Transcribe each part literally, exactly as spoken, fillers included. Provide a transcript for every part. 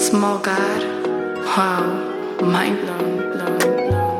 Small God, wow, mind blown, blown, blown,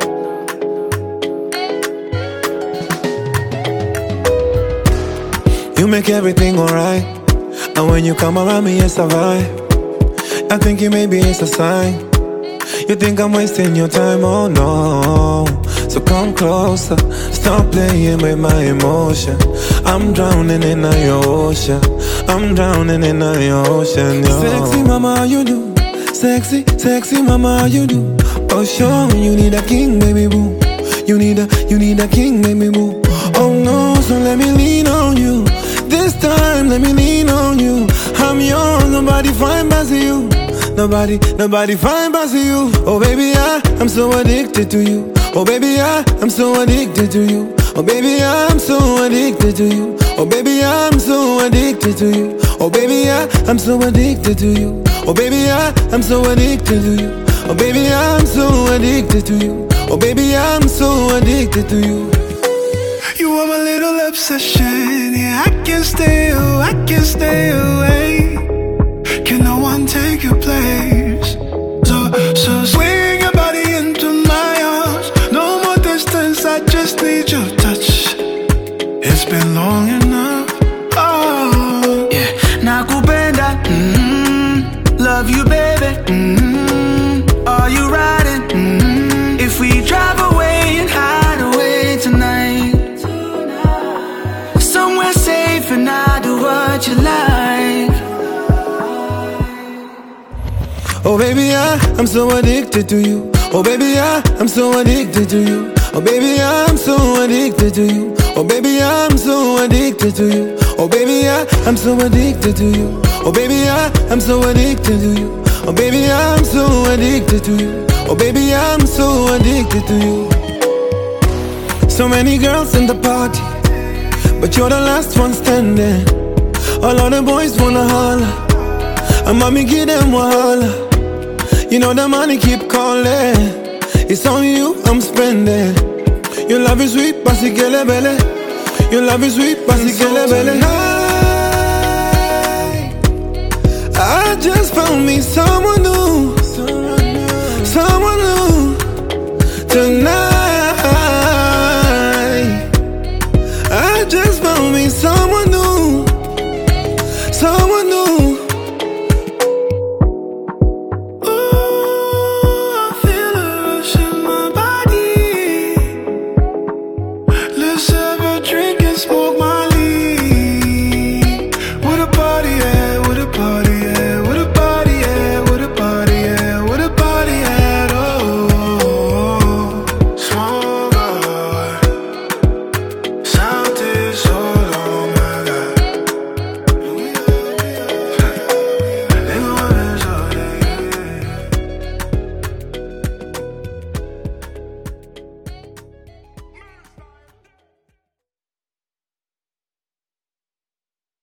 blown. You make everything alright, and when you come around me, it's a vibe. I think it maybe it's a sign. You think I'm wasting your time, oh no. So come closer, stop playing with my emotion. I'm drowning in your ocean, I'm drowning in your ocean, yo. Sexy mama, how you do? Sexy, sexy mama, how you do? Oh sure, you need a king, baby boo. You need a, you need a king, baby boo. Oh no, so let me lean on you. This time, let me lean on you. I'm yours, nobody find past you. Nobody, nobody find past you. Oh baby, I, I'm so addicted to you. Oh baby, I, I'm so addicted to you. Oh baby, I'm so addicted to you. Oh baby, I'm so addicted to you. Oh baby, I, I'm so addicted to you. Oh baby, I, I'm so addicted to you. Oh baby, I'm so addicted to you. Oh baby, I'm so addicted to you. You are my little obsession. Yeah, I can't stay away, I can't stay away. Can no one take your place? So, so swing your body into my arms. No more distance, I just need your touch. It's been long enough. Oh, yeah. Nakupenda, mm-hmm. Love you, baby. Mm-hmm. Are you riding? Mm-hmm. If we drive away and hide away tonight, somewhere safe and I do what you like. Oh baby, I, I'm so addicted to you. Oh baby, I, I'm so addicted to you. Oh baby, I'm so addicted to you. Oh baby, I'm so addicted to you. Oh baby, I, I'm so addicted to you. Oh baby, I, I'm so addicted to you. Oh baby, I'm so addicted to you. Oh baby, I'm so addicted to you. So many girls in the party, but you're the last one standing. All of the boys wanna holler, and mommy give them wahala. You know the money keep calling. It's on you I'm spending. Your love is sweet, pasikele bele. Your love is sweet, pasikele bele. I just found me some